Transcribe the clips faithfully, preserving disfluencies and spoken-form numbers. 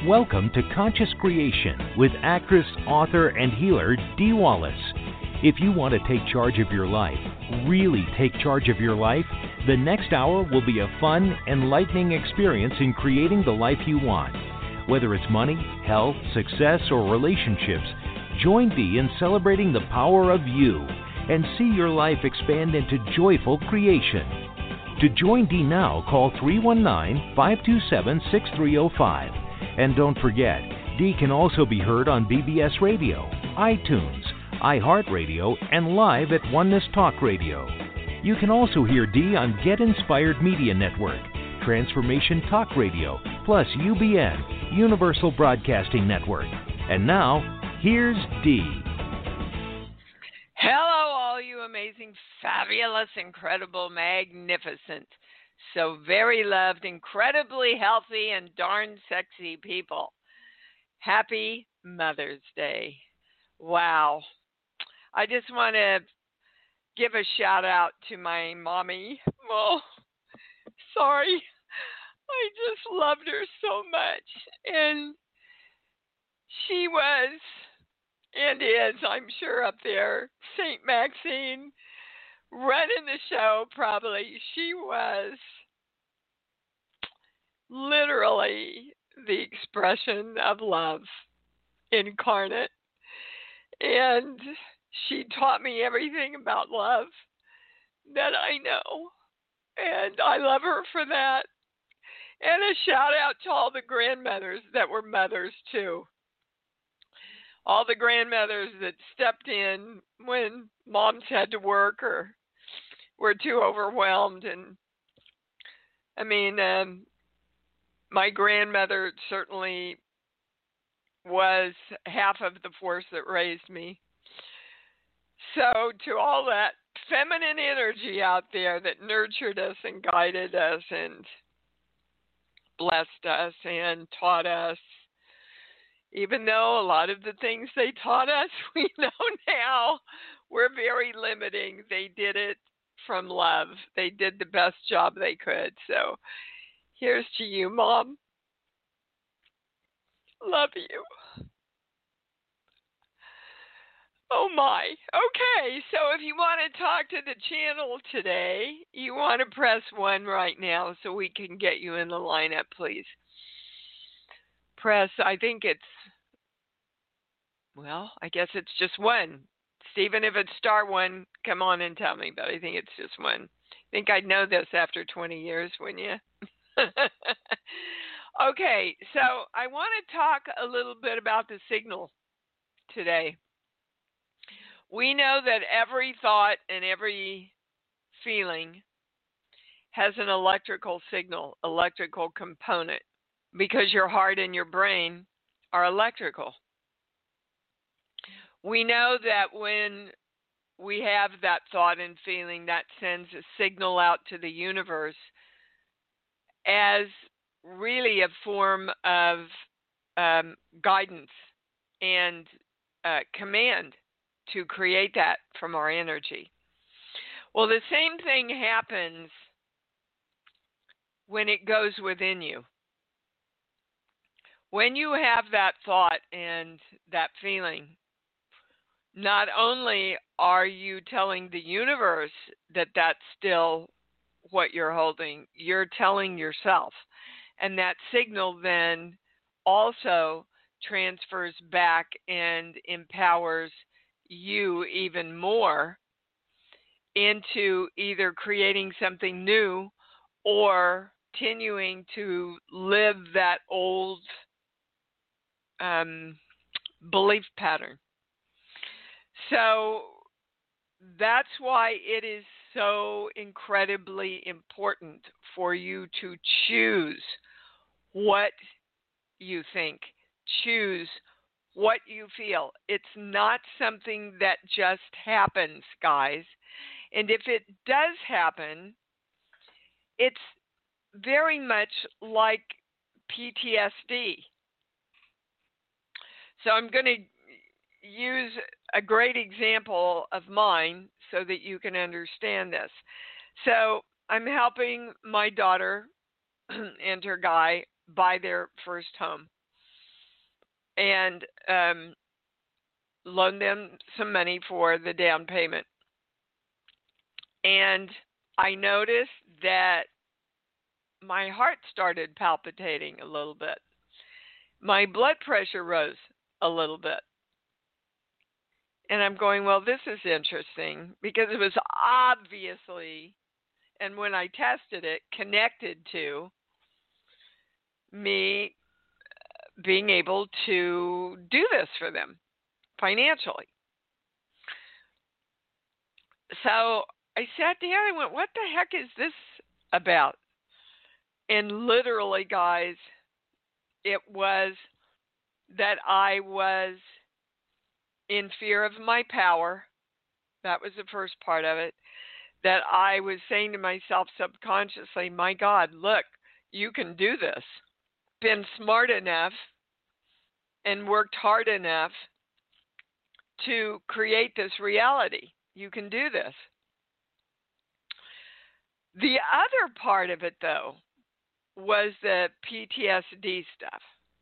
Welcome to Conscious Creation with actress, author, and healer Dee Wallace. If you want to take charge of your life, really take charge of your life, the next hour will be a fun, enlightening experience in creating the life you want. Whether it's money, health, success, or relationships, join Dee in celebrating the power of you and see your life expand into joyful creation. To join Dee now, call three one nine, five two seven, six three zero five. And don't forget, Dee can also be heard on B B S Radio, iTunes, iHeartRadio, and live at Oneness Talk Radio. You can also hear Dee on Get Inspired Media Network, Transformation Talk Radio, plus U B N, Universal Broadcasting Network. And now, here's Dee. Hello, all you amazing, fabulous, incredible, magnificent, so very loved, incredibly healthy, and darn sexy people. Happy Mother's Day. Wow. I just want to give a shout out to my mommy. Well, sorry. I just loved her so much. And she was, and is, I'm sure, up there, Saint Maxine, running the show probably. She was literally the expression of love incarnate. And she taught me everything about love that I know. And I love her for that. And a shout out to all the grandmothers that were mothers too. All the grandmothers that stepped in when moms had to work or were too overwhelmed. And I mean, um, my grandmother certainly was half of the force that raised me. So to all that feminine energy out there that nurtured us and guided us and blessed us and taught us, even though a lot of the things they taught us we know now were very limiting, they did it from love. They did the best job they could. So here's to you, Mom. Love you. Oh my. Okay, so if you want to talk to the channel today, you want to press one right now so we can get you in the lineup, please. Press, I think it's, well, I guess it's just one. Stephen, if it's star one, come on and tell me, but I think it's just one. I think I'd know this after twenty years, wouldn't you? Okay, so I want to talk a little bit about the signal today. We know that every thought and every feeling has an electrical signal, electrical component, because your heart and your brain are electrical. We know that when we have that thought and feeling, that sends a signal out to the universe as really a form of um, guidance and uh, command to create that from our energy. Well, the same thing happens when it goes within you. When you have that thought and that feeling, not only are you telling the universe that that's still what you're holding, you're telling yourself. And that signal then also transfers back and empowers you even more into either creating something new or continuing to live that old um, belief pattern. So that's why it is so incredibly important for you to choose what you think, choose what you feel. It's not something that just happens, guys. And if it does happen, it's very much like P T S D. So I'm going to use a great example of mine so that you can understand this. So I'm helping my daughter and her guy buy their first home. and um, loaned them some money for the down payment. And I noticed that my heart started palpitating a little bit. My blood pressure rose a little bit. And I'm going, well, this is interesting, because it was obviously, and when I tested it, connected to me being able to do this for them financially. So I sat down and went, what the heck is this about? And literally, guys, it was that I was in fear of my power. That was the first part of it. That I was saying to myself subconsciously, my God, look, you can do this. Been smart enough and worked hard enough to create this reality. You can do this. The other part of it, though, was the P T S D stuff.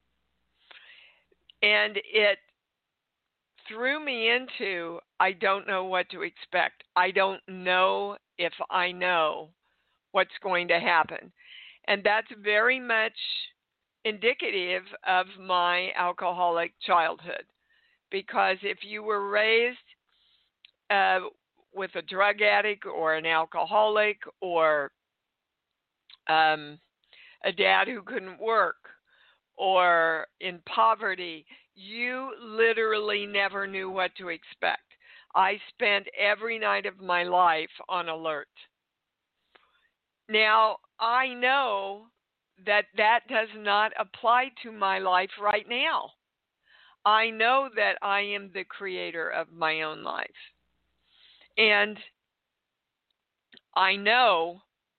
And it threw me into, I don't know what to expect. I don't know if I know what's going to happen. And that's very much indicative of my alcoholic childhood. Because if you were raised uh, with a drug addict or an alcoholic or um, a dad who couldn't work or in poverty, you literally never knew what to expect. I spent every night of my life on alert. Now, I know that that does not apply to my life right now. I know that I am the creator of my own life. And I know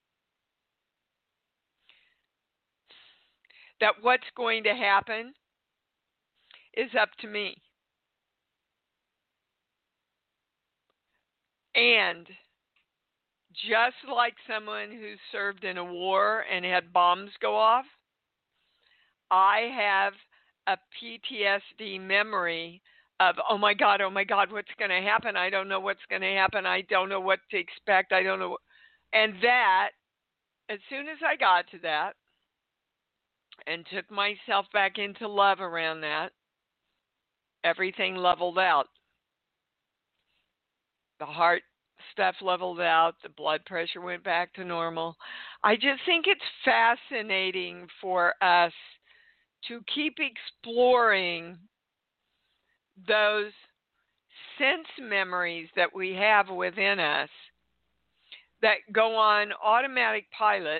that what's going to happen is up to me. And just like someone who served in a war and had bombs go off, I have a P T S D memory of, oh my God, oh my God, what's going to happen? I don't know what's going to happen. I don't know what to expect. I don't know. What... And that, as soon as I got to that and took myself back into love around that, everything leveled out. The heart stuff leveled out. The blood pressure went back to normal. I just think it's fascinating for us to keep exploring those sense memories that we have within us that go on automatic pilot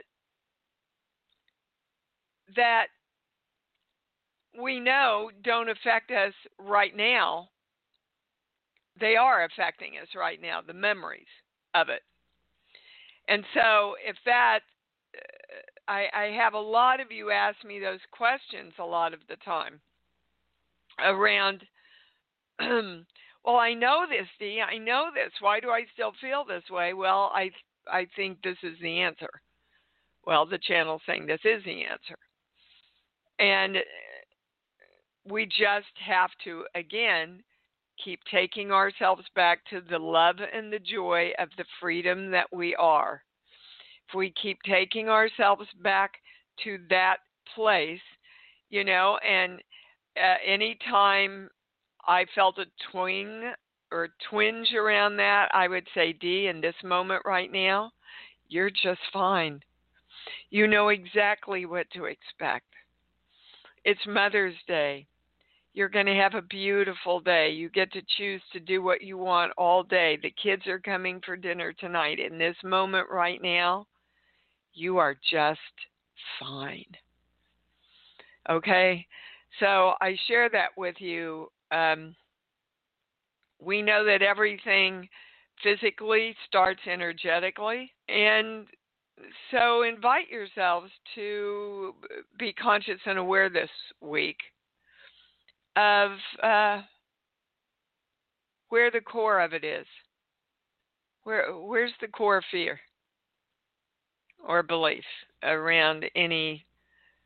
that we know don't affect us right now. They are affecting us right now, the memories of it. And so if that, I, I have a lot of you ask me those questions a lot of the time around, well, I know this, Dee, I know this. Why do I still feel this way? Well, I I think this is the answer. Well, the channel's saying this is the answer. And we just have to, again, keep taking ourselves back to the love and the joy of the freedom that we are. If we keep taking ourselves back to that place, you know, and uh, anytime I felt a twing or twinge around that, I would say, Dee, in this moment right now, you're just fine. You know exactly what to expect. It's Mother's Day. You're going to have a beautiful day. You get to choose to do what you want all day. The kids are coming for dinner tonight. In this moment right now, you are just fine. Okay? So I share that with you. Um, we know that everything physically starts energetically. And so invite yourselves to be conscious and aware this week of uh, where the core of it is. Where where's the core fear or belief around any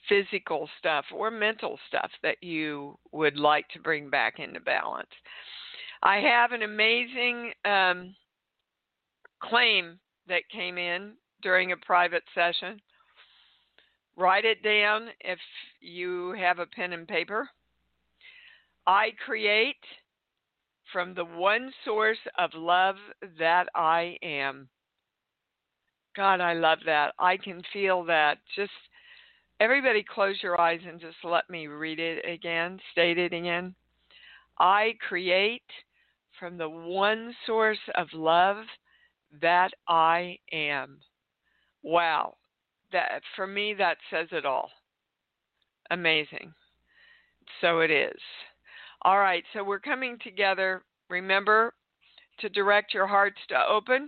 physical stuff or mental stuff that you would like to bring back into balance. I have an amazing um, claim that came in during a private session. Write it down if you have a pen and paper. I create from the one source of love that I am. God, I love that. I can feel that. Just everybody close your eyes and just let me read it again, state it again. I create from the one source of love that I am. Wow. That for me, that says it all. Amazing. So it is. All right, so we're coming together. Remember to direct your hearts to open,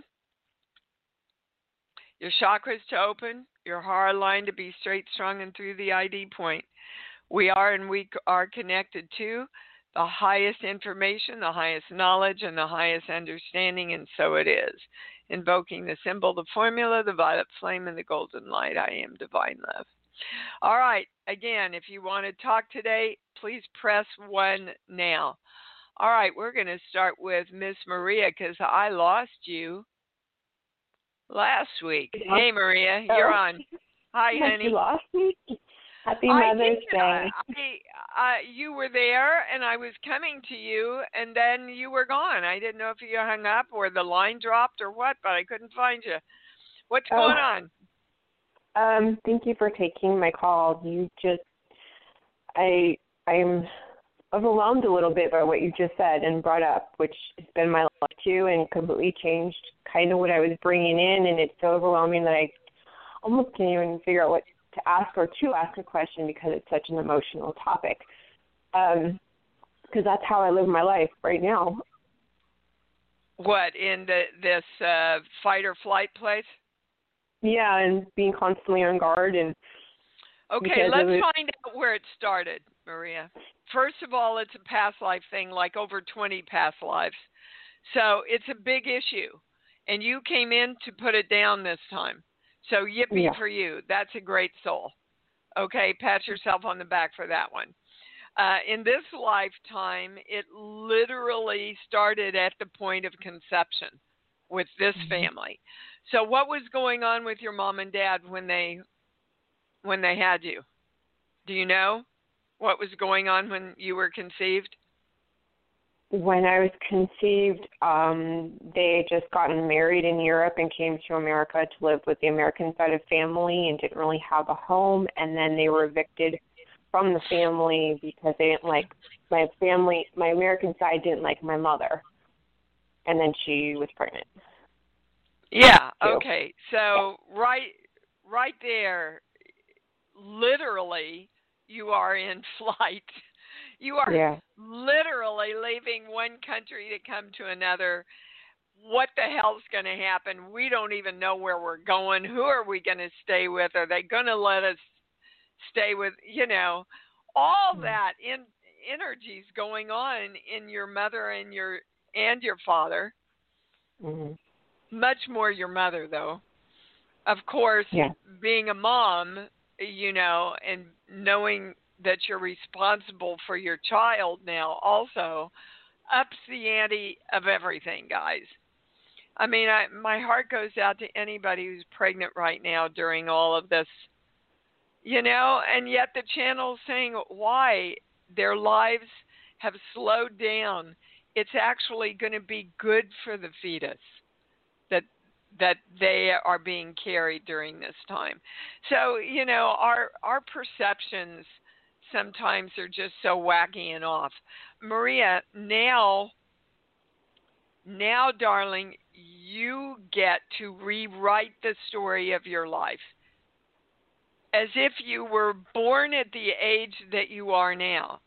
your chakras to open, your heart line to be straight, strong, and through the I D point. We are and we are connected to the highest information, the highest knowledge, and the highest understanding, and so it is. Invoking the symbol, the formula, the violet flame, and the golden light. I am divine love. All right. Again, if you want to talk today, please press one now. All right. We're going to start with Miss Maria because I lost you last week. Hey, Maria, you're on. Hi, honey. You lost me? Happy I Mother's did. Day. I, I, you were there, and I was coming to you, and then you were gone. I didn't know if you hung up or the line dropped or what, but I couldn't find you. What's oh. going on? Um, thank you for taking my call. You just, I, I'm overwhelmed a little bit by what you just said and brought up, which has been my life too, and completely changed kind of what I was bringing in, and it's so overwhelming that I almost can't even figure out what to ask or to ask a question because it's such an emotional topic. Um, because that's how I live my life right now. What, in the, this uh, fight or flight place? Yeah, and being constantly on guard. And okay, let's was... find out where it started, Maria. First of all, it's a past life thing, like over twenty past lives. So it's a big issue. And you came in to put it down this time. So yippee yeah. for you. That's a great soul. Okay, pat yourself on the back for that one. Uh, in this lifetime, it literally started at the point of conception with this mm-hmm. family. So what was going on with your mom and dad when they when they had you? Do you know what was going on when you were conceived? When I was conceived, um, they had just gotten married in Europe and came to America to live with the American side of family and didn't really have a home. And then they were evicted from the family because they didn't like my family. My American side didn't like my mother. And then she was pregnant. Yeah. Okay. So right, right there, literally, you are in flight. You are yeah. literally leaving one country to come to another. What the hell's going to happen? We don't even know where we're going. Who are we going to stay with? Are they going to let us stay with, you know, all mm-hmm. that in, energy's going on in your mother and your and your father. Mm-hmm. Much more your mother, though. Of course, yeah. being a mom, you know, and knowing that you're responsible for your child now also ups the ante of everything, guys. I mean, I, my heart goes out to anybody who's pregnant right now during all of this, you know, and yet the channel's saying why their lives have slowed down. It's actually going to be good for the fetus that that they are being carried during this time. So, you know, our our perceptions sometimes are just so wacky and off. Maria, now, now, darling, you get to rewrite the story of your life as if you were born at the age that you are now.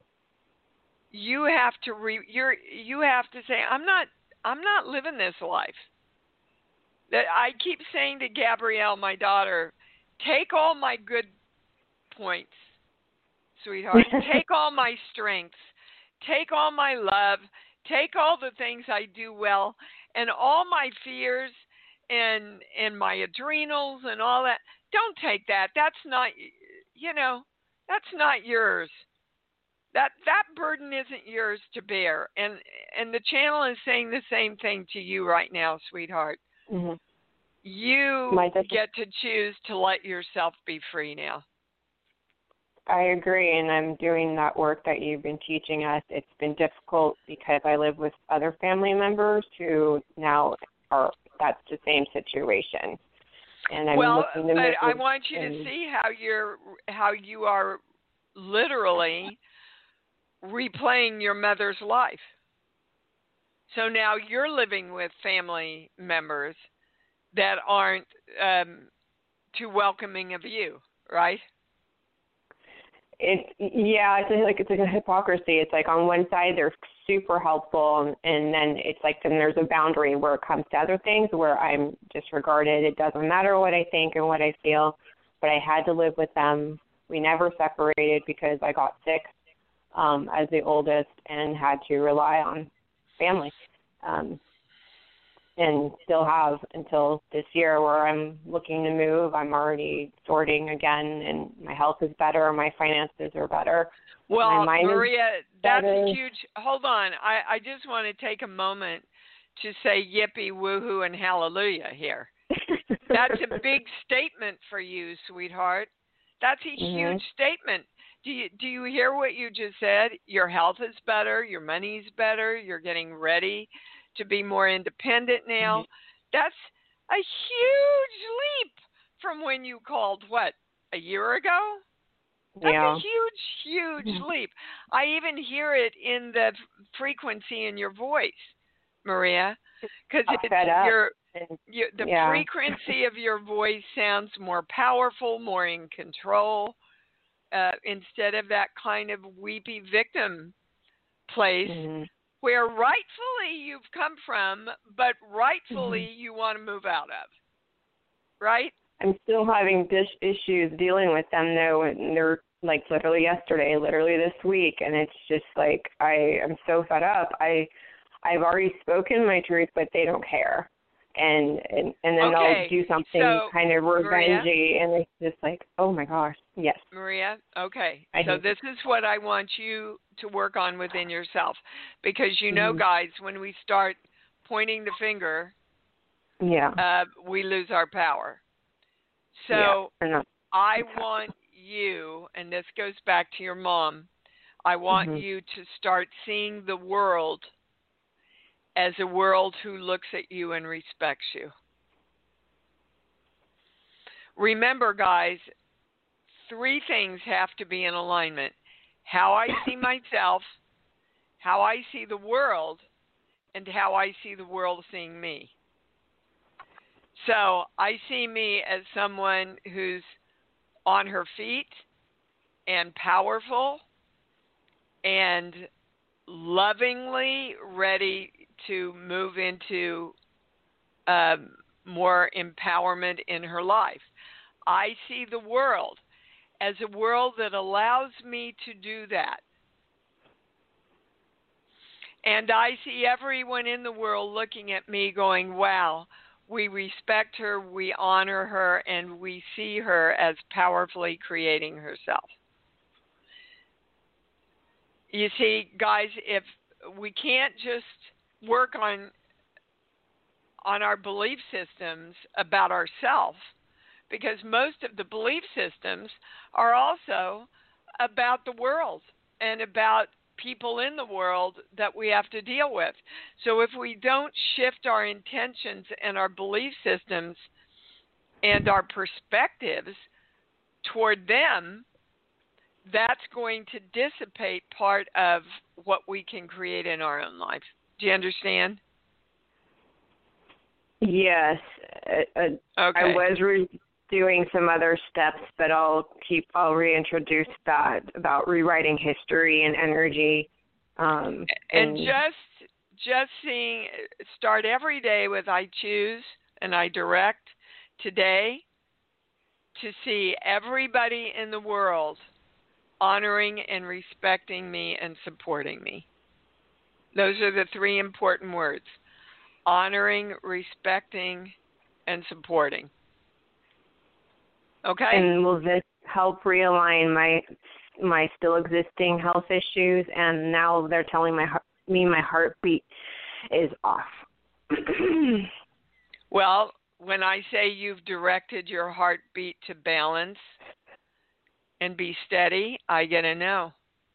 You have to re, you're, you have to say, I'm not, I'm not living this life. That I keep saying to Gabrielle, my daughter, take all my good points, sweetheart. Take all my strengths. Take all my love. Take all the things I do well, and all my fears and and my adrenals and all that. Don't take that. That's not you know, that's not yours. That that burden isn't yours to bear. And and the channel is saying the same thing to you right now, sweetheart. Mm-hmm. You get to choose to let yourself be free now. I agree, and I'm doing that work that you've been teaching us. It's been difficult because I live with other family members who now are, that's the same situation. And I'm well, looking to but move I want you and, to see how you're, how you are literally replaying your mother's life. So now you're living with family members that aren't um, too welcoming of you, right? It's yeah, it's like it's like a hypocrisy. It's like on one side they're super helpful, and, and then it's like then there's a boundary where it comes to other things where I'm disregarded. It doesn't matter what I think and what I feel, but I had to live with them. We never separated because I got sick um, as the oldest and had to rely on family, um, and still have until this year where I'm looking to move. I'm already sorting again, and my health is better, my finances are better. Well, Maria, that's a huge, hold on. I, I just want to take a moment to say yippee, woohoo, and hallelujah here. That's a big statement for you, sweetheart. That's a mm-hmm. huge statement. Do you, do you hear what you just said? Your health is better, your money's better, you're getting ready to be more independent now. Mm-hmm. That's a huge leap from when you called, what, a year ago? That's yeah. a huge, huge mm-hmm. leap. I even hear it in the frequency in your voice, Maria, because your, your the yeah. frequency of your voice sounds more powerful, more in control, uh, instead of that kind of weepy victim place. Mm-hmm. Where rightfully you've come from, but rightfully mm-hmm. you want to move out of, right? I'm still having dish issues dealing with them, though, and they're like literally yesterday, literally this week, and it's just like I am so fed up. I, I've already spoken my truth, but they don't care, and and, and then okay. they'll do something so, kind of revengey, Maria, and it's just like, oh my gosh, yes. Maria, okay, I so do. this is what I want you to work on within yourself, because you know, mm-hmm. guys, when we start pointing the finger, yeah, uh, we lose our power. So yeah, I want you, and this goes back to your mom, I want mm-hmm. you to start seeing the world as a world who looks at you and respects you. Remember, guys, three things have to be in alignment. How I see myself, how I see the world, and how I see the world seeing me. So I see me as someone who's on her feet and powerful and lovingly ready to move into um, more empowerment in her life. I see the world as a world that allows me to do that. And I see everyone in the world looking at me going, wow, we respect her, we honor her, and we see her as powerfully creating herself. You see, guys, if we can't just work on on our belief systems about ourselves, because most of the belief systems are also about the world and about people in the world that we have to deal with. So if we don't shift our intentions and our belief systems and our perspectives toward them, that's going to dissipate part of what we can create in our own life. Do you understand? Yes. Uh, okay. I was re- doing some other steps, but I'll keep, I'll reintroduce that about rewriting history and energy. Um, and, and just, just seeing, start every day with I choose and I direct today to see everybody in the world honoring and respecting me and supporting me. Those are the three important words. Honoring, respecting, and supporting. Okay. And will this help realign my my still existing health issues? And now they're telling my heart, me my heartbeat is off. Well, when I say you've directed your heartbeat to balance and be steady, I get a no.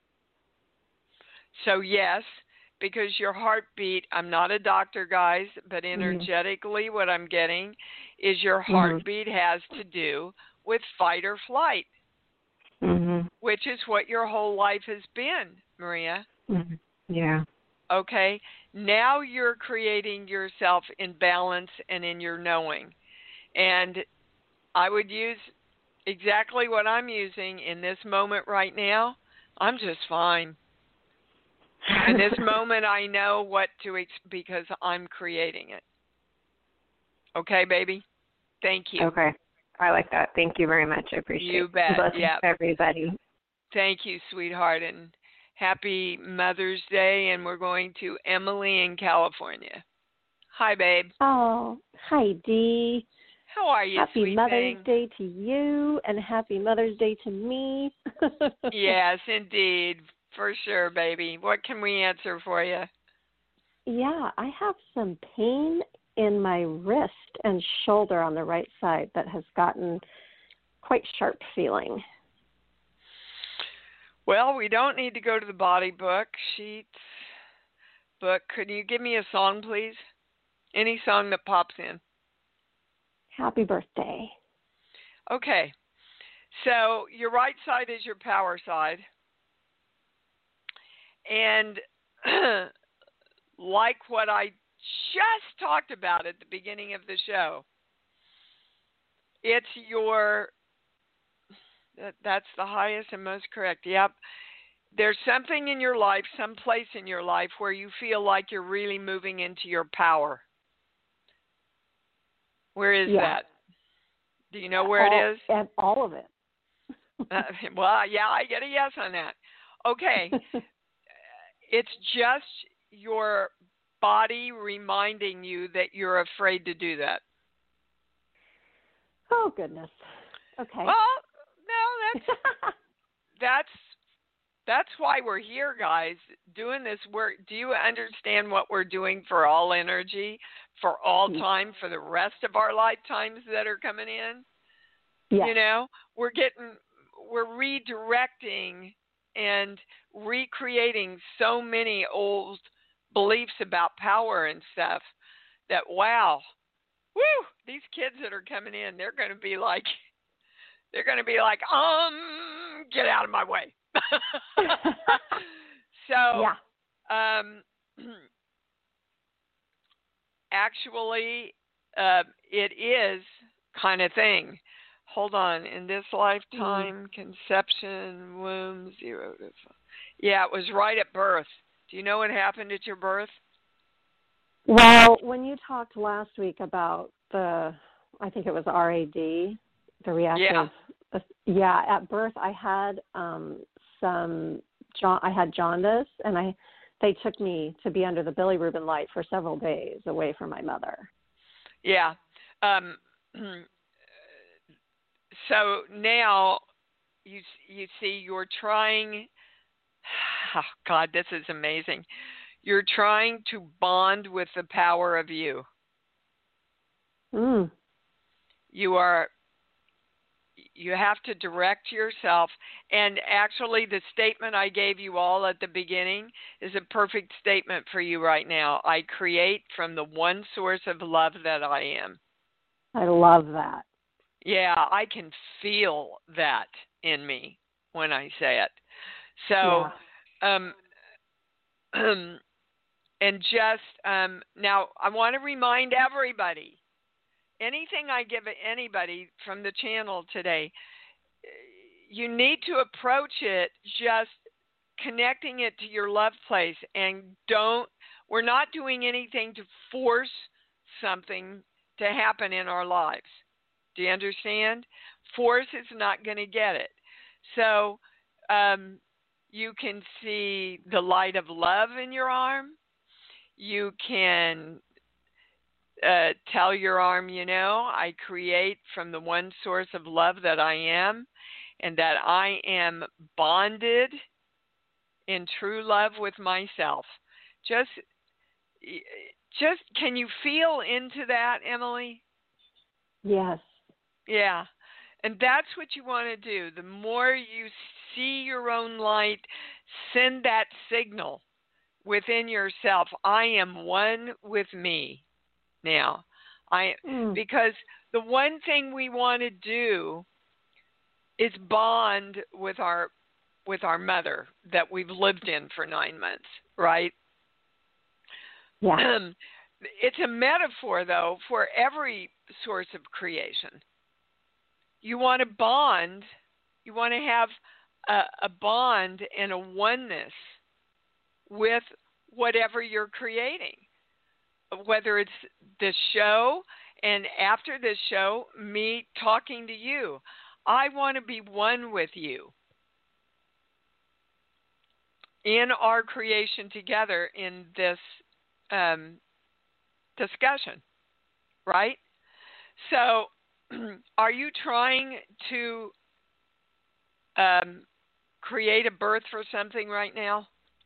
So yes, because your heartbeat, I'm not a doctor, guys, but energetically mm-hmm. what I'm getting is your heartbeat mm-hmm. has to do with fight or flight, mm-hmm. which is what your whole life has been, Maria. Mm-hmm. Yeah. Okay, now you're creating yourself in balance and in your knowing. And I would use exactly what I'm using in this moment right now. I'm just fine. In this moment, I know what to, ex- because I'm creating it. Okay, baby? Thank you. Okay. I like that. Thank you very much. I appreciate it. You bet. Blessings Yeah. to everybody. Thank you, sweetheart. And happy Mother's Day. And we're going to Emily in California. Hi, babe. Oh, hi, Dee. How are you, happy sweet Mother's thing? Day to you, and happy Mother's Day to me. Yes, indeed. For sure, baby. What can we answer for you? Yeah, I have some pain in my wrist and shoulder on the right side that has gotten quite sharp feeling. Well, we don't need to go to the body book, sheets, book. Could you give me a song, please? Any song that pops in. Happy birthday. Okay. So your right side is your power side. And like what I just talked about at the beginning of the show, it's your, that, that's the highest and most correct. Yep. There's something in your life, some place in your life where you feel like you're really moving into your power. Where is yeah. that? Do you know where all, it is? And all of it. uh, well, yeah, I get a yes on that. Okay. It's just your body reminding you that you're afraid to do that. Oh, goodness. Okay. Well, no, that's that's that's why we're here, guys, doing this work. Do you understand what we're doing for all energy, for all time, for the rest of our lifetimes that are coming in? Yeah. You know, we're getting, we're redirecting and recreating so many old beliefs about power and stuff that, wow, woo, these kids that are coming in, they're going to be like, they're going to be like, um, get out of my way. So, yeah. um, actually, uh, it is kind of thing. Hold on. In this lifetime, mm. conception, womb, zero to five. Yeah, it was right at birth. Do you know what happened at your birth? Well, when you talked last week about the, I think it was R A D, the reactive. Yeah. Uh, yeah, at birth I had um, some, I had jaundice, and I, they took me to be under the bilirubin light for several days away from my mother. Yeah. Um, so now you you see you're trying, oh God, this is amazing. You're trying to bond with the power of you. Mm. You are, you have to direct yourself. And actually the statement I gave you all at the beginning is a perfect statement for you right now. I create from the one source of love that I am. I love that. Yeah, I can feel that in me when I say it. So, yeah. um, and just um, now I want to remind everybody, anything I give anybody from the channel today, you need to approach it just connecting it to your love place, and don't, we're not doing anything to force something to happen in our lives. Do you understand? Force is not going to get it. So um, you can see the light of love in your arm. You can uh, tell your arm, you know, I create from the one source of love that I am, and that I am bonded in true love with myself. Just, just, can you feel into that, Emily? Yes. Yeah. And that's what you want to do. The more you see your own light, send that signal within yourself. I am one with me now. I mm. Because the one thing we want to do is bond with our with our mother that we've lived in for nine months, right? Yeah. It's a metaphor, though, for every source of creation. You want to bond, you want to have a, a bond and a oneness with whatever you're creating, whether it's this show and after this show, me talking to you. I want to be one with you in our creation together in this um, discussion, right? So, are you trying to um, create a birth for something right now?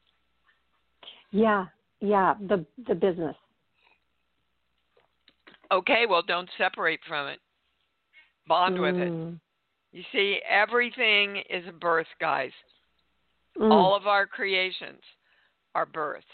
Yeah, yeah, the the business. Okay, well, don't separate from it. Bond mm. with it. You see, everything is a birth, guys. Mm. All of our creations are births.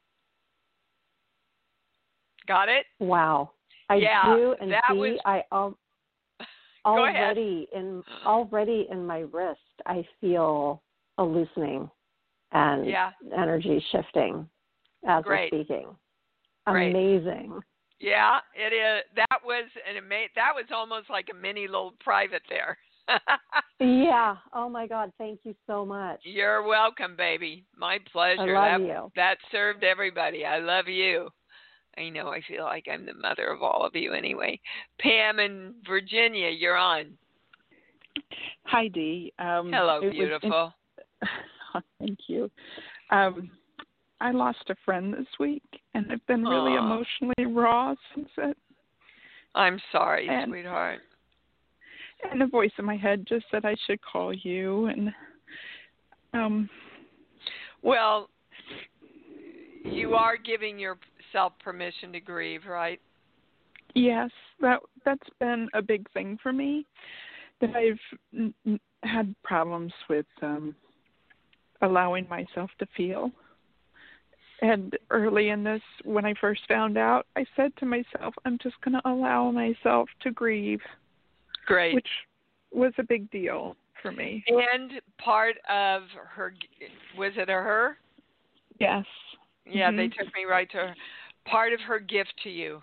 Got it? Wow. I yeah, do, and that see, was... I al- already in already in my wrist, I feel a loosening and yeah. energy shifting as Great. we're speaking. Great. Amazing. Yeah, it is. That was an ama- That was almost like a mini little private there. Yeah. Oh my God. Thank you so much. You're welcome, baby. My pleasure. I love that, you. That served everybody. I love you. I know. I feel like I'm the mother of all of you anyway. Pam in Virginia, you're on. Hi, Dee. Um, Hello, beautiful. In- Thank you. Um, I lost a friend this week, and I've been really Aww. emotionally raw since it. I'm sorry, and, sweetheart. And a voice in my head just said I should call you. And um, well, you are giving yourself permission to grieve, right? Yes, that that's been a big thing for me. That I've n- n- had problems with um, allowing myself to feel. And early in this, when I first found out, I said to myself, I'm just going to allow myself to grieve. Great. Which was a big deal for me. And part of her, was it a her? Yes. Yeah, mm-hmm. They took me right to her. Part of her gift to you.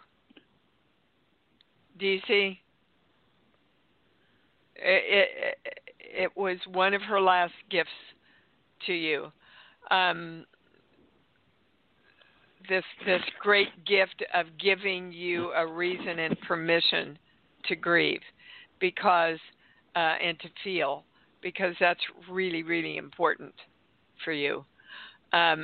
Do you see? It, it, it was one of her last gifts to you. Um, this this great gift of giving you a reason and permission to grieve, because uh, and to feel, because that's really, really important for you. Um,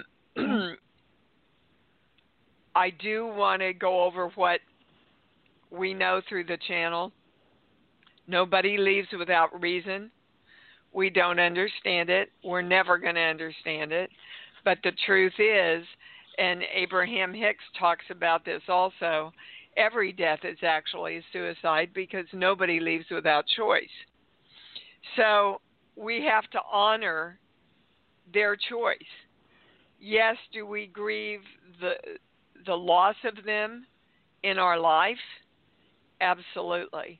I do want to go over what we know through the channel. Nobody leaves without reason. We don't understand it. We're never going to understand it. But the truth is, and Abraham Hicks talks about this also, every death is actually a suicide because nobody leaves without choice. So we have to honor their choice. Yes, do we grieve the the loss of them in our life? Absolutely.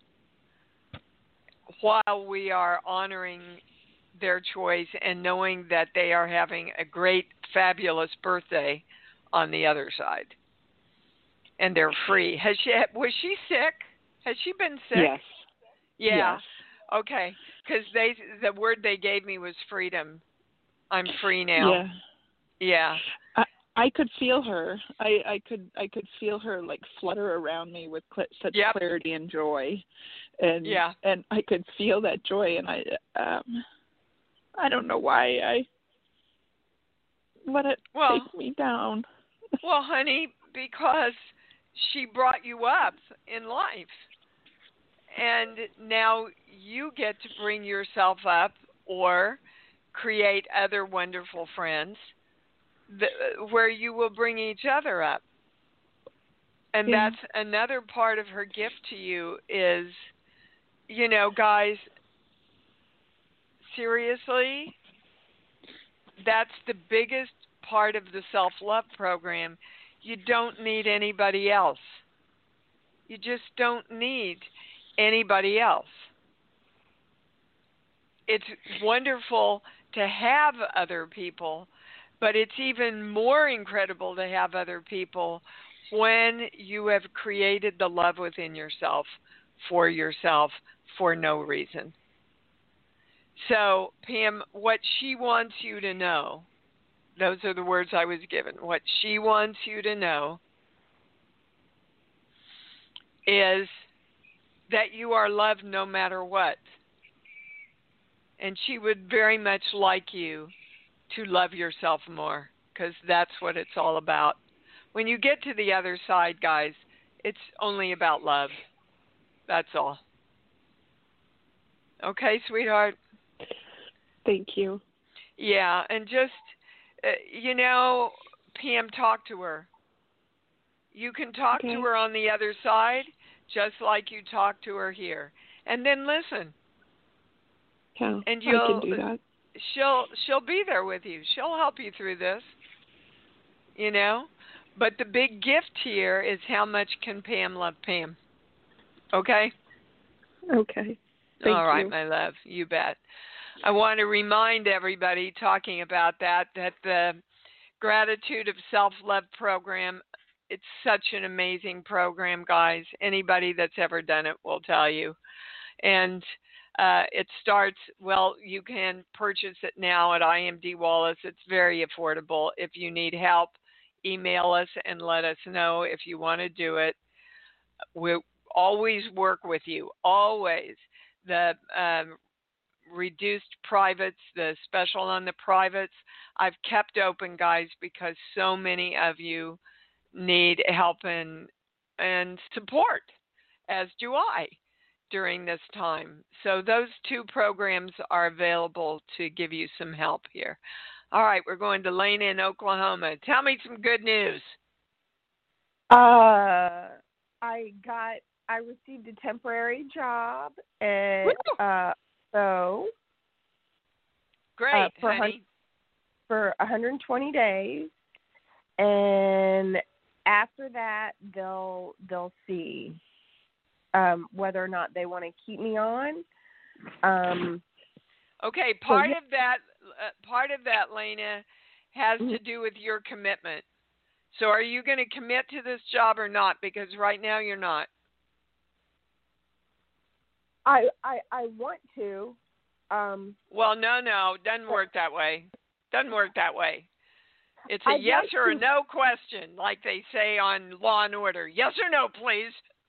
While we are honoring their choice and knowing that they are having a great, fabulous birthday on the other side, and they're free. Has she? Was she sick? Has she been sick? Yes. Yeah. Yes. Okay. Because they, the word they gave me was freedom. I'm free now. Yeah. Yeah. I, I could feel her. I, I could I could feel her like flutter around me with cl- such yep. clarity and joy, and yeah. and I could feel that joy, and I um I don't know why I let it well, take me down. Well, honey, because she brought you up in life. And now you get to bring yourself up or create other wonderful friends that, where you will bring each other up. And Yeah. that's another part of her gift to you is, you know, guys, seriously, that's the biggest part of the self-love program. You don't need anybody else. You just don't need anybody else. It's wonderful to have other people, but it's even more incredible to have other people when you have created the love within yourself for yourself for no reason. So, Pam, what she wants you to know, those are the words I was given. What she wants you to know is that you are loved no matter what. And she would very much like you to love yourself more, because that's what it's all about. When you get to the other side, guys, it's only about love. That's all. Okay, sweetheart? Thank you. Yeah, and just, uh, you know, Pam, talk to her. You can talk Okay. to her on the other side, just like you talk to her here. And then listen. Yeah, And I you'll, can do that. She'll she'll be there with you. She'll help you through this. You know? But the big gift here is how much can Pam love Pam. Okay? Okay. Thank All right, you. my love. You bet. I want to remind everybody talking about that, that the Gratitude of Self-Love program, it's such an amazing program, guys. Anybody that's ever done it will tell you. And uh, it starts, well, you can purchase it now at I M D Wallace. It's very affordable. If you need help, email us and let us know if you want to do it. We'll always work with you, always. The um, reduced privates, the special on the privates, I've kept open, guys, because so many of you need help and, and support, as do I, during this time. So those two programs are available to give you some help here. All right, we're going to Lena in Oklahoma. Tell me some good news. Uh, I got, I received a temporary job, and uh, so Great, uh, for honey. for one hundred twenty days, and after that, they'll they'll see um, whether or not they want to keep me on. Um, okay, part so, yeah. of that, uh, part of that, Lena, has Mhm. to do with your commitment. So, are you going to commit to this job or not? Because right now you're not. I I I want to. Um, Well, no, no, doesn't work that way. Doesn't work that way. It's a I'd yes like or a to- no question, like they say on Law and Order. Yes or no, please.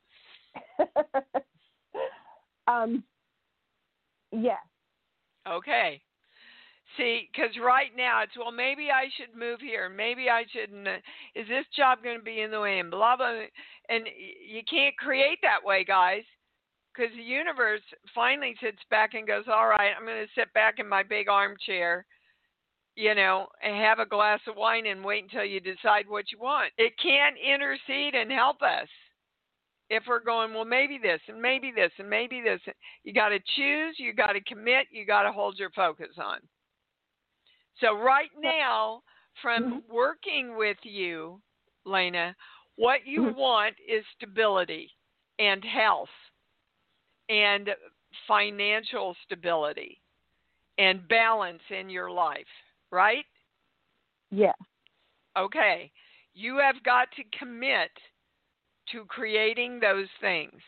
um, yes. Okay. See, because right now it's, well, maybe I should move here. Maybe I shouldn't. uh, Is this job going to be in the way? And blah, blah. And y- you can't create that way, guys, because the universe finally sits back and goes, all right, I'm going to sit back in my big armchair, you know, and have a glass of wine and wait until you decide what you want. It can't intercede and help us if we're going, well, maybe this and maybe this and maybe this. You got to choose, you got to commit, you got to hold your focus on. So right now, from working with you, Lena, what you Mhm. want is stability and health and financial stability and balance in your life, right? Yes. Okay. You have got to commit to creating those things.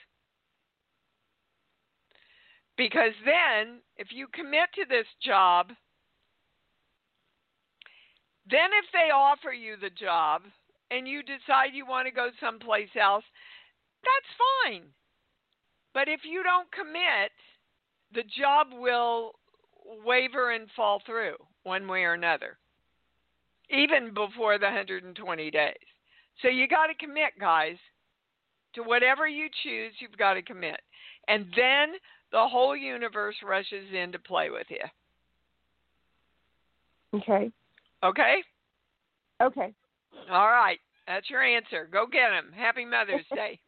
Because then, if you commit to this job, then if they offer you the job and you decide you want to go someplace else, that's fine. But if you don't commit, the job will waver and fall through one way or another, even before the one hundred twenty days. So you got to commit, guys. To whatever you choose, you've got to commit. And then the whole universe rushes in to play with you. Okay. Okay? Okay. All right. That's your answer. Go get him. Happy Mother's Day.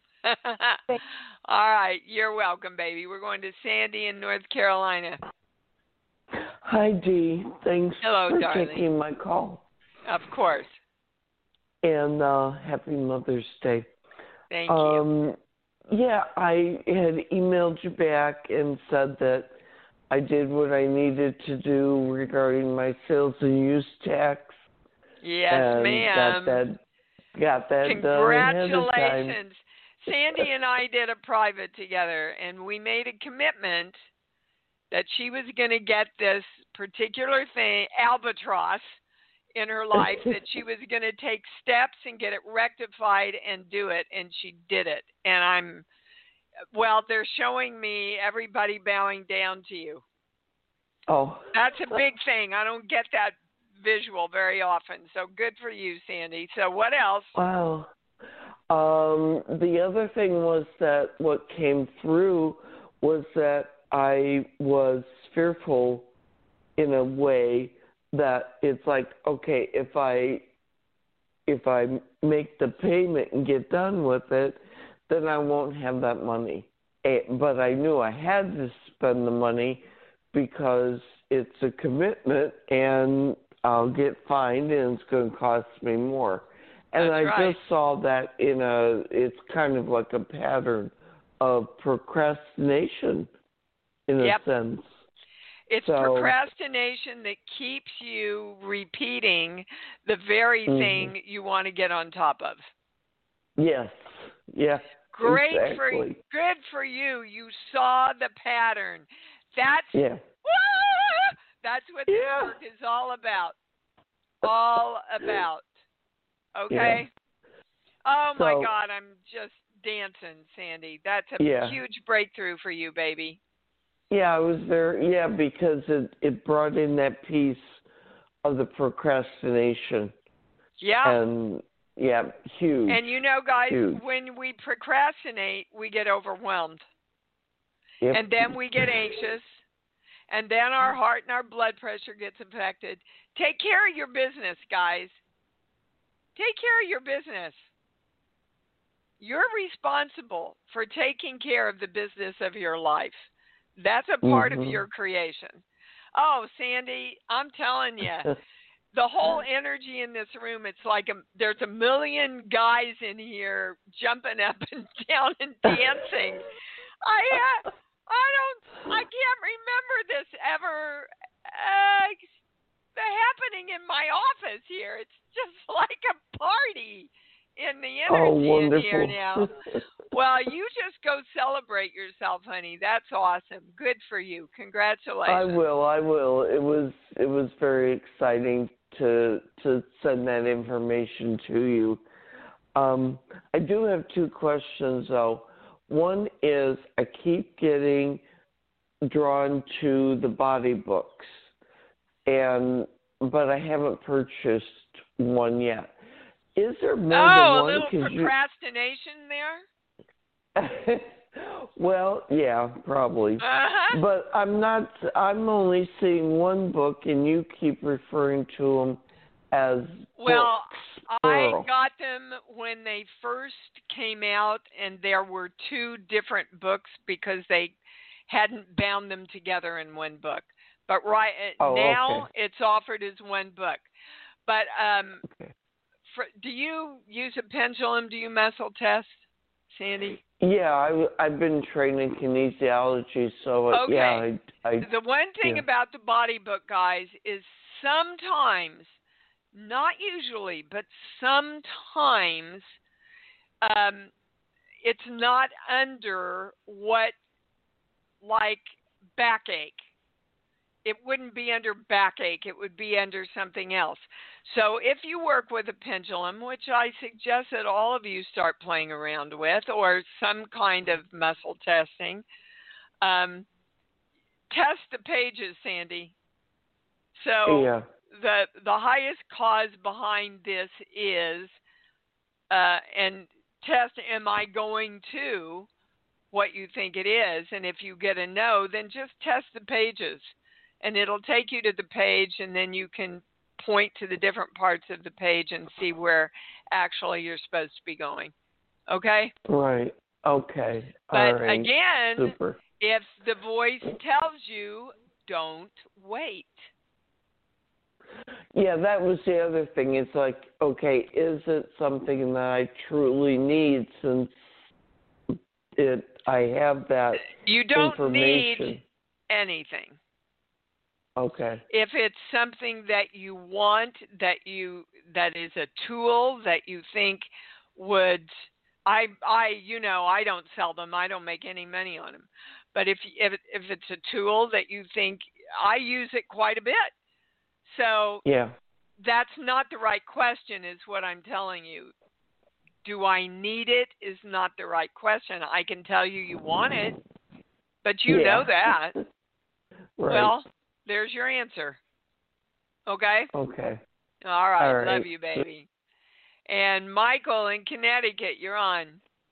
All right. You're welcome, baby. We're going to Sandy in North Carolina. Hi, Dee. Thanks Hello, for darling. taking my call. Of course. And uh, happy Mother's Day. Thank um, you. Yeah, I had emailed you back and said that I did what I needed to do regarding my sales and use tax. Yes, and ma'am. Got that, got that done ahead of time. Congratulations. Sandy and I did a private together, and we made a commitment that she was going to get this particular thing, albatross, in her life, that she was going to take steps and get it rectified and do it, and she did it. And I'm, well, they're showing me everybody bowing down to you. Oh. That's a big thing. I don't get that visual very often. So good for you, Sandy. So what else? Wow. Um, the other thing was that what came through was that I was fearful in a way that it's like, okay, if I if I make the payment and get done with it, then I won't have that money. But I knew I had to spend the money because it's a commitment and I'll get fined and it's going to cost me more. And That's I right. just saw that in a, it's kind of like a pattern of procrastination in Yep. a sense. It's so, procrastination that keeps you repeating the very mm-hmm. thing you want to get on top of. Yes. Yeah. Great exactly. for you. Good for you. You saw the pattern. That's yeah. woo, that's what this yeah. work is all about. All about. Okay? Yeah. Oh my so, God, I'm just dancing, Sandy. That's a yeah. huge breakthrough for you, baby. Yeah, I was very yeah, because it, it brought in that piece of the procrastination. Yeah. And yeah, huge. And you know, guys, huge. when we procrastinate, we get overwhelmed. Yep. And then we get anxious. And then our heart and our blood pressure gets affected. Take care of your business, guys. Take care of your business. You're responsible for taking care of the business of your life. That's a part mm-hmm. of your creation. Oh, Sandy, I'm telling you, the whole energy in this room, it's like a, there's a million guys in here jumping up and down and dancing. I uh, I don't, I can't remember this ever uh, happening in my office here. It's just like a party in the energy oh, in here now. Well, you just go celebrate yourself, honey. That's awesome. Good for you. Congratulations. I will. I will. It was it was very exciting to to send that information to you. Um, I do have two questions though. One is I keep getting drawn to the body books, and but I haven't purchased one yet. Is there more oh, than one? Oh, a little procrastination you... there? Well, yeah, probably. Uh-huh. But I'm not. I'm only seeing one book, and you keep referring to them as well. books. I got them when they first came out, and there were two different books because they hadn't bound them together in one book. But right oh, now, okay. it's offered as one book. But um, okay. for, do you use a pendulum? Do you muscle test, Sandy? Yeah, I, I've been trained in kinesiology, so uh, okay. yeah. I, I, the one thing yeah. about the body book, guys, is sometimes, not usually, but sometimes, um, it's not under what, like, backache. It wouldn't be under backache. It would be under something else. So if you work with a pendulum, which I suggest that all of you start playing around with, or some kind of muscle testing, um, test the pages, Sandy. So yeah. the the highest cause behind this is, uh, and test, am I going to what you think it is? And if you get a no, then just test the pages. And it'll take you to the page, and then you can point to the different parts of the page and see where actually you're supposed to be going. Okay? Right. Okay. But All right. again, Super. if the voice tells you, don't wait. Yeah, that was the other thing. It's like, okay, is it something that I truly need since it I have that You don't information? need anything. Okay. If it's something that you want, that you that is a tool that you think would, I I you know I don't sell them. I don't make any money on them. But if if if it's a tool that you think, I use it quite a bit. So yeah, that's not the right question, is what I'm telling you. Do I need it is not the right question. I can tell you you want it, but you yeah. know that. Right. Well, there's your answer. Okay? Okay. All right. All right. Love you, baby. And Michael in Connecticut, you're on.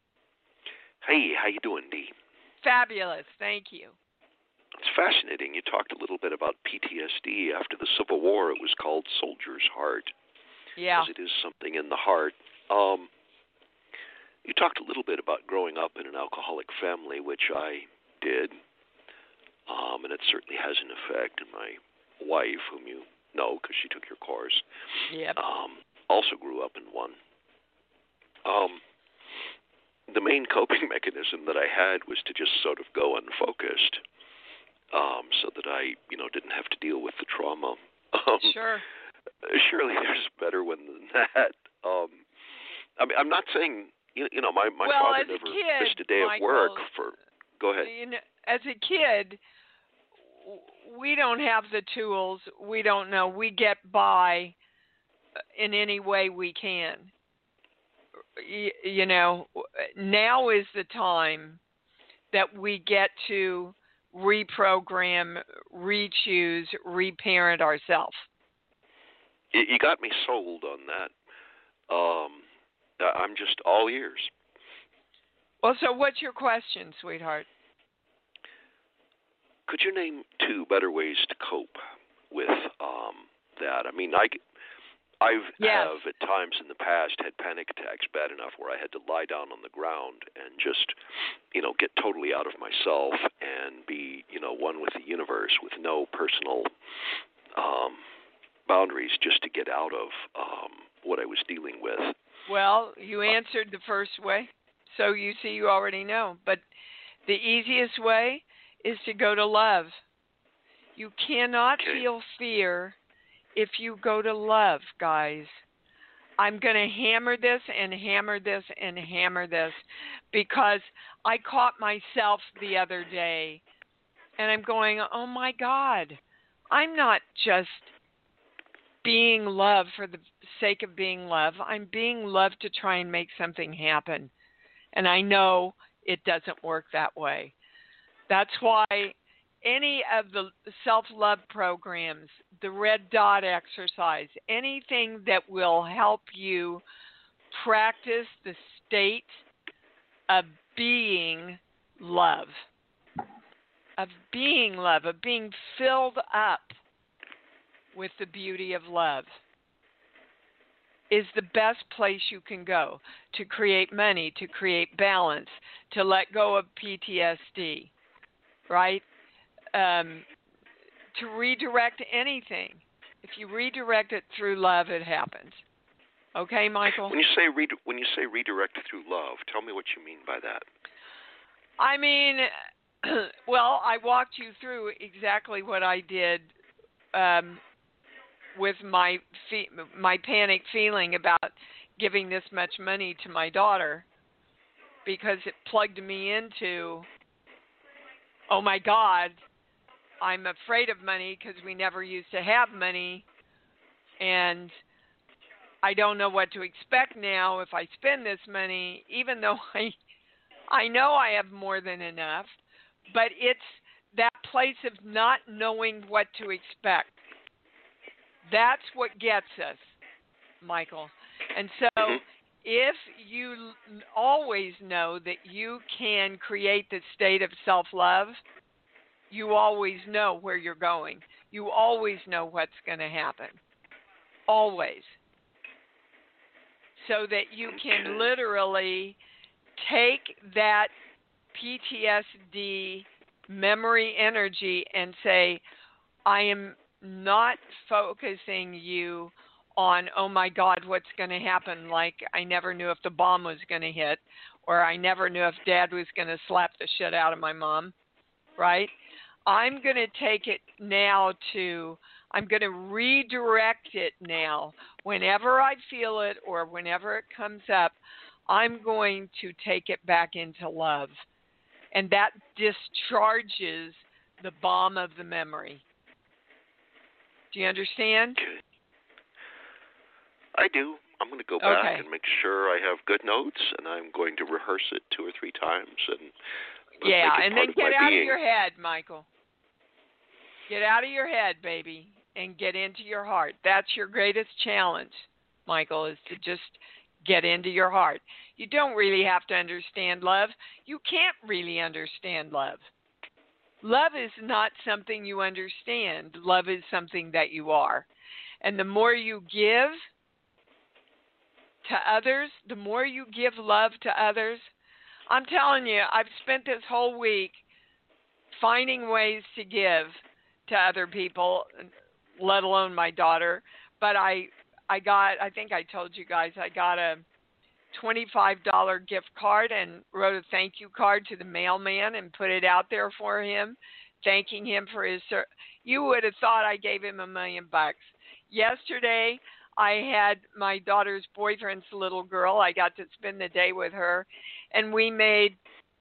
Hey, how you doing, Dee? Fabulous. Thank you. It's fascinating. You talked a little bit about P T S D. After the Civil War, it was called soldier's heart. Yeah. Because it is something in the heart. Um, you talked a little bit about growing up in an alcoholic family, which I did. Um, and it certainly has an effect. And my wife, whom you know because she took your course, yep. um, also grew up in one. Um, the main coping mechanism that I had was to just sort of go unfocused, um, so that I, you know, didn't have to deal with the trauma. Um, sure. Surely there's a better one than that. Um, I mean, I'm not saying, you, you know, my, my well, father as never a kid, missed a day Michael, of work for, go ahead. You know, as a kid, we don't have the tools. We don't know. We get by in any way we can. You, you know, now is the time that we get to reprogram, re-choose, reparent ourselves. You got me sold on that. Um, I'm just all ears. Well, so what's your question, sweetheart? Could you name two better ways to cope with um, that? I mean, I, I've yes. have at times in the past had panic attacks bad enough where I had to lie down on the ground and just, you know, get totally out of myself and be, you know, one with the universe with no personal um, boundaries, just to get out of um, what I was dealing with. Well, you answered the first way, so you see you already know. But the easiest way is to go to love. You cannot okay. feel fear if you go to love, guys. I'm going to hammer this and hammer this and hammer this because I caught myself the other day and I'm going, oh my God, I'm not just being love for the sake of being love. I'm being love to try and make something happen. And I know it doesn't work that way. That's why any of the self-love programs, the red dot exercise, anything that will help you practice the state of being love, of being love, of being filled up with the beauty of love, is the best place you can go to create money, to create balance, to let go of P T S D, right? Um, to redirect anything. If you redirect it through love, it happens. Okay, Michael? When you say re- when you say redirect through love, tell me what you mean by that. I mean, well, I walked you through exactly what I did um, with my fe- my panic feeling about giving this much money to my daughter, because it plugged me into, oh my God, I'm afraid of money because we never used to have money, and I don't know what to expect now if I spend this money, even though I I know I have more than enough, but it's that place of not knowing what to expect. That's what gets us, Michael. And so if you always know that you can create the state of self-love, you always know where you're going. You always know what's going to happen. Always. So that you can literally take that P T S D memory energy and say, I am not focusing you on, oh my God, what's going to happen? Like, I never knew if the bomb was going to hit, or I never knew if Dad was going to slap the shit out of my mom, right? I'm going to take it now to, I'm going to redirect it now. Whenever I feel it or whenever it comes up, I'm going to take it back into love. And that discharges the bomb of the memory. Do you understand? I do. I'm going to go back Okay. and make sure I have good notes, and I'm going to rehearse it two or three times. And yeah, make it and part then of get my out being. of your head, Michael. Get out of your head, baby, and get into your heart. That's your greatest challenge, Michael, is to just get into your heart. You don't really have to understand love. You can't really understand love. Love is not something you understand. Love is something that you are. And the more you give to others, the more you give love to others, I'm telling you, I've spent this whole week finding ways to give to other people, let alone my daughter. But I, I got, I think I told you guys, I got a twenty-five dollars gift card and wrote a thank you card to the mailman and put it out there for him, thanking him for his service. You would have thought I gave him a million bucks. Yesterday, I had my daughter's boyfriend's little girl. I got to spend the day with her, and we made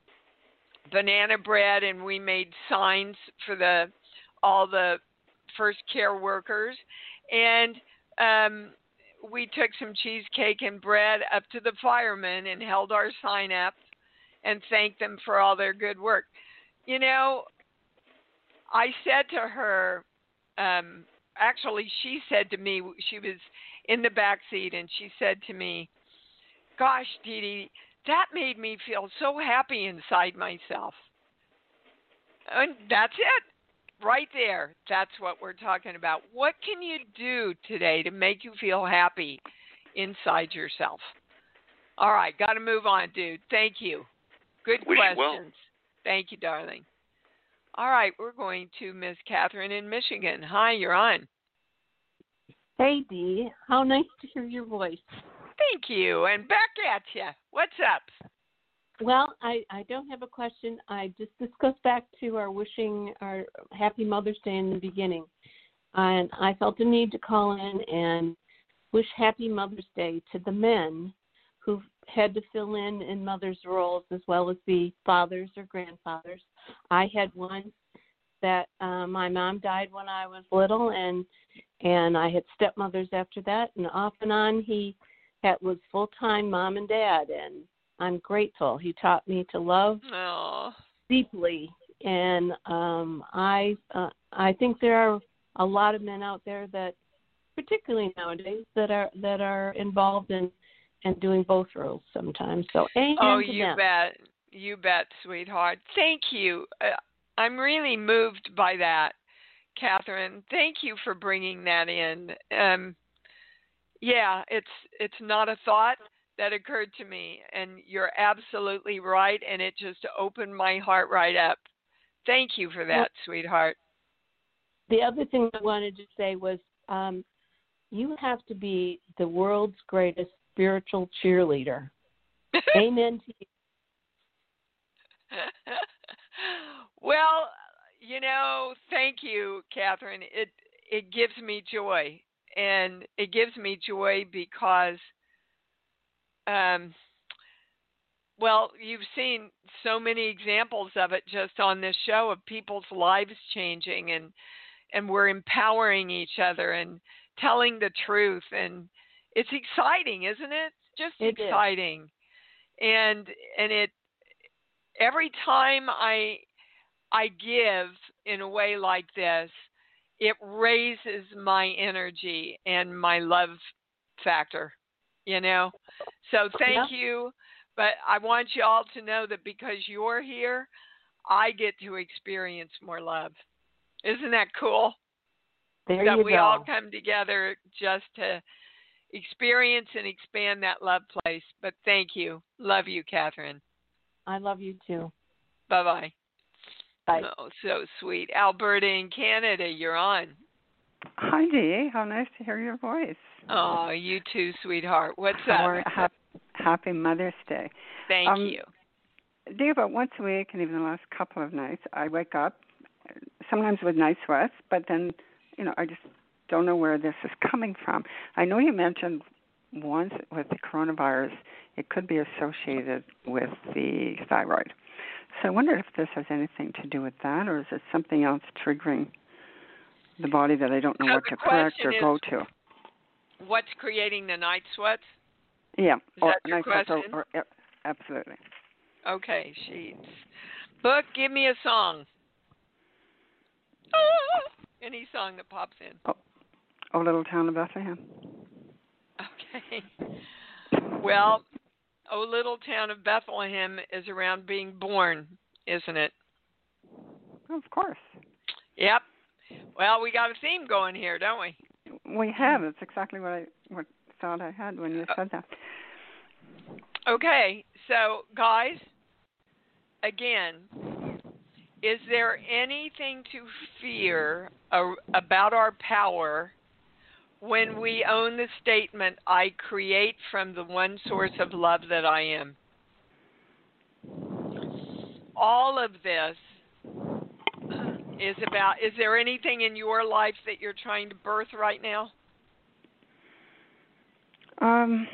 banana bread, and we made signs for the all the first care workers, and um, we took some cheesecake and bread up to the firemen and held our sign up and thanked them for all their good work. You know, I said to her, um, actually, she said to me, she was in the back seat, and she said to me, gosh, Dee Dee, that made me feel so happy inside myself. And that's it, right there. That's what we're talking about. What can you do today to make you feel happy inside yourself? All right, got to move on, dude. Thank you. Good Wish you questions. well. Thank you, darling. All right, we're going to Miss Catherine in Michigan. Hi, you're on. Hey, Dee. How nice to hear your voice. Thank you. And back at you. What's up? Well, I, I don't have a question. I just this goes back to our wishing our Happy Mother's Day in the beginning. And I felt the need to call in and wish Happy Mother's Day to the men who had to fill in in mother's roles as well as the fathers or grandfathers. I had one that uh, my mom died when I was little, and and I had stepmothers after that, and off and on he had, was full-time mom and dad, and I'm grateful. He taught me to love Aww. deeply, and um, I uh, I think there are a lot of men out there that, particularly nowadays, that are that are involved in and doing both roles sometimes. So amen Oh, to you them. bet. You bet, sweetheart. Thank you. Uh, I'm really moved by that, Catherine. Thank you for bringing that in. Um, yeah, it's it's not a thought that occurred to me, and you're absolutely right, and it just opened my heart right up. Thank you for that, sweetheart. The other thing I wanted to say was um, you have to be the world's greatest spiritual cheerleader. Amen to you. Well, you know, thank you, Catherine. It it gives me joy, and it gives me joy because, um, well, you've seen so many examples of it just on this show of people's lives changing, and and we're empowering each other and telling the truth, and it's exciting, isn't it? It's just It exciting, is. and and it every time I I give in a way like this, it raises my energy and my love factor, you know? So thank Yeah. you. But I want you all to know that because you're here, I get to experience more love. Isn't that cool? There That you we go. all come together just to experience and expand that love place. But thank you. Love you, Catherine. I love you too. Bye-bye. Bye. Oh, so sweet. Alberta in Canada, you're on. Hi, Dee. How nice to hear your voice. Oh, you too, sweetheart. What's How up? are, ha- happy Mother's Day. Thank um, you. Dee, about once a week and even the last couple of nights, I wake up, sometimes with night sweats, but then, you know, I just don't know where this is coming from. I know you mentioned once with the coronavirus, it could be associated with the thyroid. So I wonder if this has anything to do with that, or is it something else triggering the body that I don't know So what the to correct or question go is, to? What's creating the night sweats? Yeah. Is or that your night sweats question? Or, or, yep, absolutely. Okay, sheets. Book, give me a song. Ah, any song that pops in. Oh, oh, Little Town of Bethlehem. Okay. Well, Oh Little Town of Bethlehem is around being born, isn't it? Oh, of course. Yep. Well, we got a theme going here, don't we? We have. It's exactly what I what thought I had when you said that. Okay, so guys, again, is there anything to fear uh, about our power when we own the statement, I create from the one source of love that I am? All of this is about, is there anything in your life that you're trying to birth right now? Um,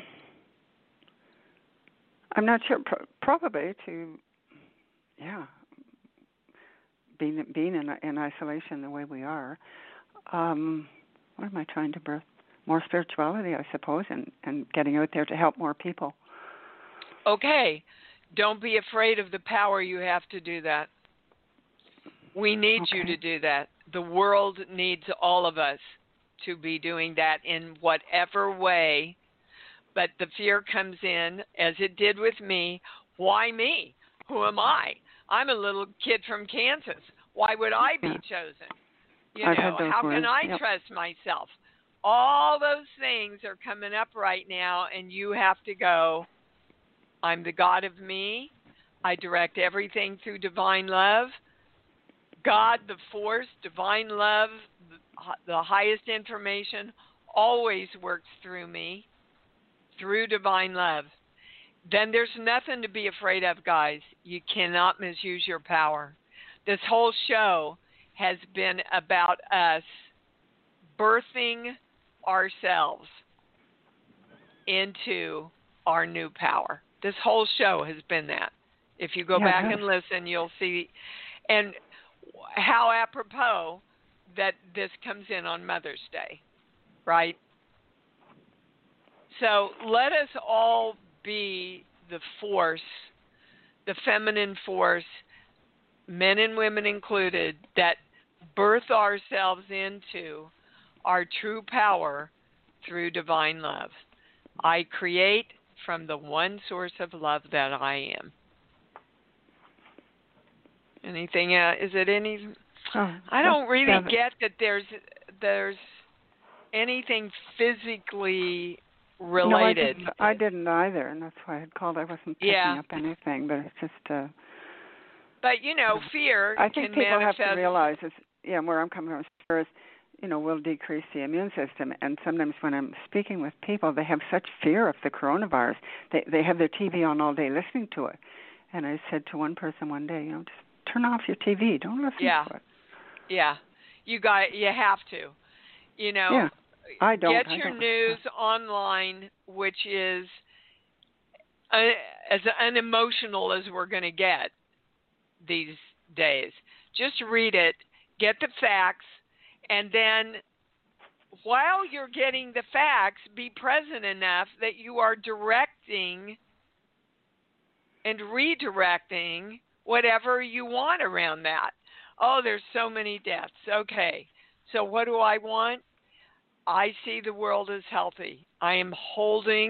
I'm not sure. Pro- probably to, yeah, being being in in isolation the way we are. Um, what am I trying to birth? More spirituality, I suppose, and, and getting out there to help more people. Okay. Don't be afraid of the power you have to do that. We need Okay. you to do that. The world needs all of us to be doing that in whatever way. But the fear comes in, as it did with me. Why me? Who am I? I'm a little kid from Kansas. Why would I be Yeah. chosen? You I've know, had those how words. can I Yep. trust myself? All those things are coming up right now, and you have to go, I'm the God of me. I direct everything through divine love. God, the force, divine love, the highest information, always works through me, through divine love. Then there's nothing to be afraid of, guys. You cannot misuse your power. This whole show has been about us birthing ourselves into our new power. This whole show has been that. If you go Yeah, back it and has. listen, you'll see. And how apropos that this comes in on Mother's Day, right? So let us all be the force, the feminine force, men and women included, that birth ourselves into our true power through divine love. I create from the one source of love that I am. Anything? Uh, is it any? Oh, I don't really yeah, get that there's there's anything physically related. No, I didn't, I didn't either, and that's why I had called. I wasn't picking Yeah. up anything, but it's just. Uh, But you know, fear I think can people manifest. have to realize is, yeah, where I'm coming from fear is, you know, will decrease the immune system. And sometimes when I'm speaking with people, they have such fear of the coronavirus. They they have their T V on all day listening to it. And I said to one person one day, you know, just turn off your T V. Don't listen Yeah. to it. Yeah, you got you have to. You know, Yeah, I don't. get I your don't. news online, which is uh, as unemotional as we're going to get these days. Just read it, get the facts, and then while you're getting the facts, be present enough that you are directing and redirecting whatever you want around that. Oh, there's so many deaths. Okay, so what do I want? I see the world as healthy. I am holding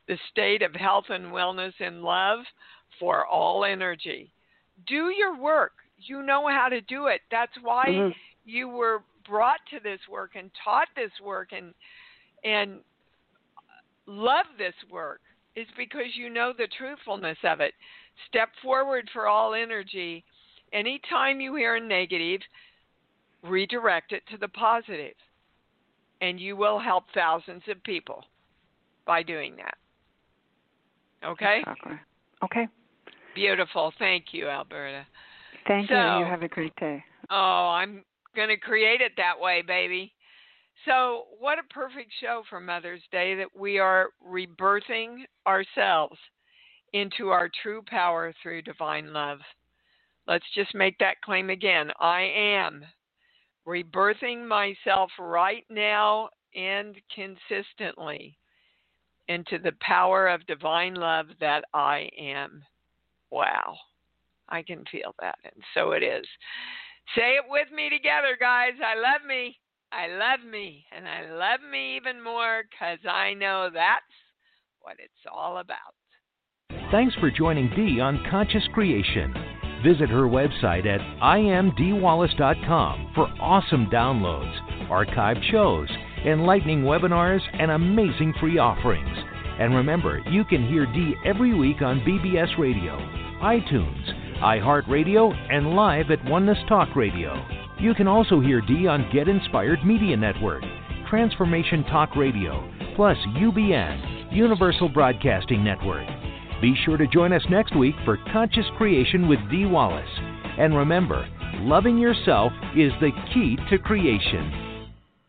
the state of health and wellness in love for all energy. Do your work. You know how to do it. That's why mm-hmm. you were brought to this work and taught this work and and love this work, is because you know the truthfulness of it. Step forward for all energy. Anytime you hear a negative, redirect it to the positive, and you will help thousands of people by doing that. Okay? Exactly. Okay. Beautiful. Thank you, Alberta. Thank so, you. You have a great day. Oh, I'm going to create it that way, baby. So what a perfect show for Mother's Day, that we are rebirthing ourselves into our true power through divine love. Let's just make that claim again. I am rebirthing myself right now and consistently into the power of divine love that I am. Wow. I can feel that, and so it is. Say it with me together, guys. I love me. I love me, and I love me even more because I know that's what it's all about. Thanks for joining Dee on Conscious Creation. Visit her website at I am dee wallace dot com for awesome downloads, archived shows, enlightening webinars, and amazing free offerings. And remember, you can hear Dee every week on B B S Radio, iTunes, iHeartRadio, and live at Oneness Talk Radio. You can also hear Dee on Get Inspired Media Network, Transformation Talk Radio, plus U B N, Universal Broadcasting Network. Be sure to join us next week for Conscious Creation with Dee Wallace. And remember, loving yourself is the key to creation.